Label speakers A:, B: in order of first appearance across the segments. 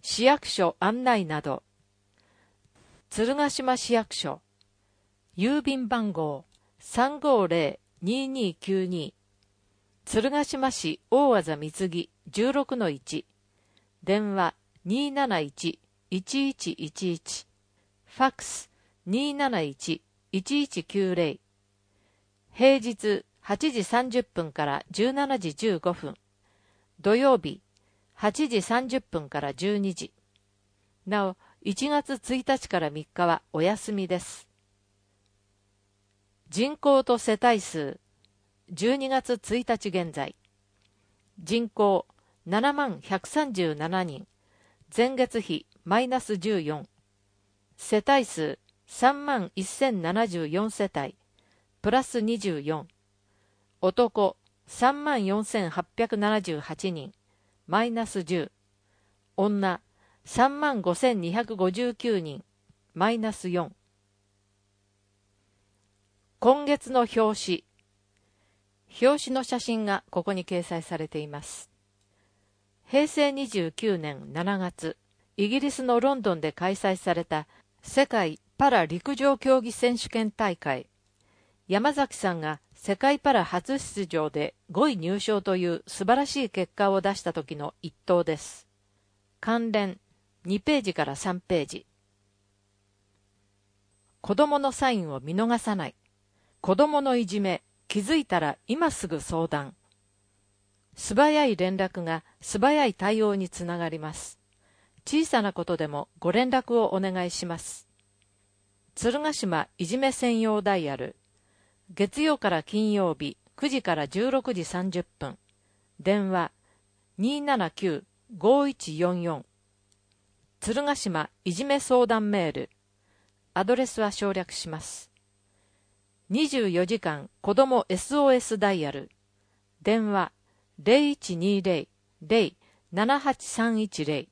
A: 市役所案内など。鶴ヶ島市役所、郵便番号 350-2292、鶴ヶ島市大字水着 16-1、電話 271-1111、ファックス 271-1190、平日8時30分から17時15分、土曜日8時30分から12時。なお、1月1日から3日はお休みです。人口と世帯数、12月1日現在。人口7137人、前月比マイナス14。世帯数31,074世帯、プラス24。男34,878人、マイナス10。女35,259人、マイナス4。今月の表紙。表紙の写真がここに掲載されています。平成29年7月、イギリスのロンドンで開催された世界パラ陸上競技選手権大会。山崎さんが世界パラ初出場で5位入賞という素晴らしい結果を出した時の一投です。関連2ページから3ページ。子供のサインを見逃さない。子供のいじめ、気づいたら今すぐ相談。素早い連絡が素早い対応につながります。小さなことでもご連絡をお願いします。鶴ヶ島いじめ専用ダイヤル。月曜から金曜日9時から16時30分。電話 279-5144。鶴ヶ島いじめ相談メール。アドレスは省略します。24時間子ども SOS ダイヤル。電話 0120-0-78310。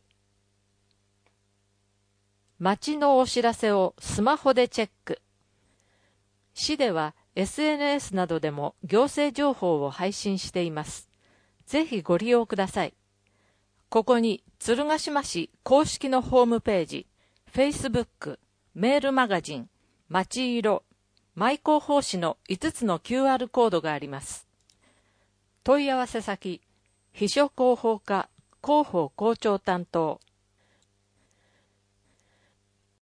A: 町のお知らせをスマホでチェック。市では SNS などでも行政情報を配信しています。ぜひご利用ください。ここに鶴ヶ島市公式のホームページ、Facebook、メールマガジン、まちいろ、マイ広報誌の5つの QR コードがあります。問い合わせ先、秘書広報課広報校長担当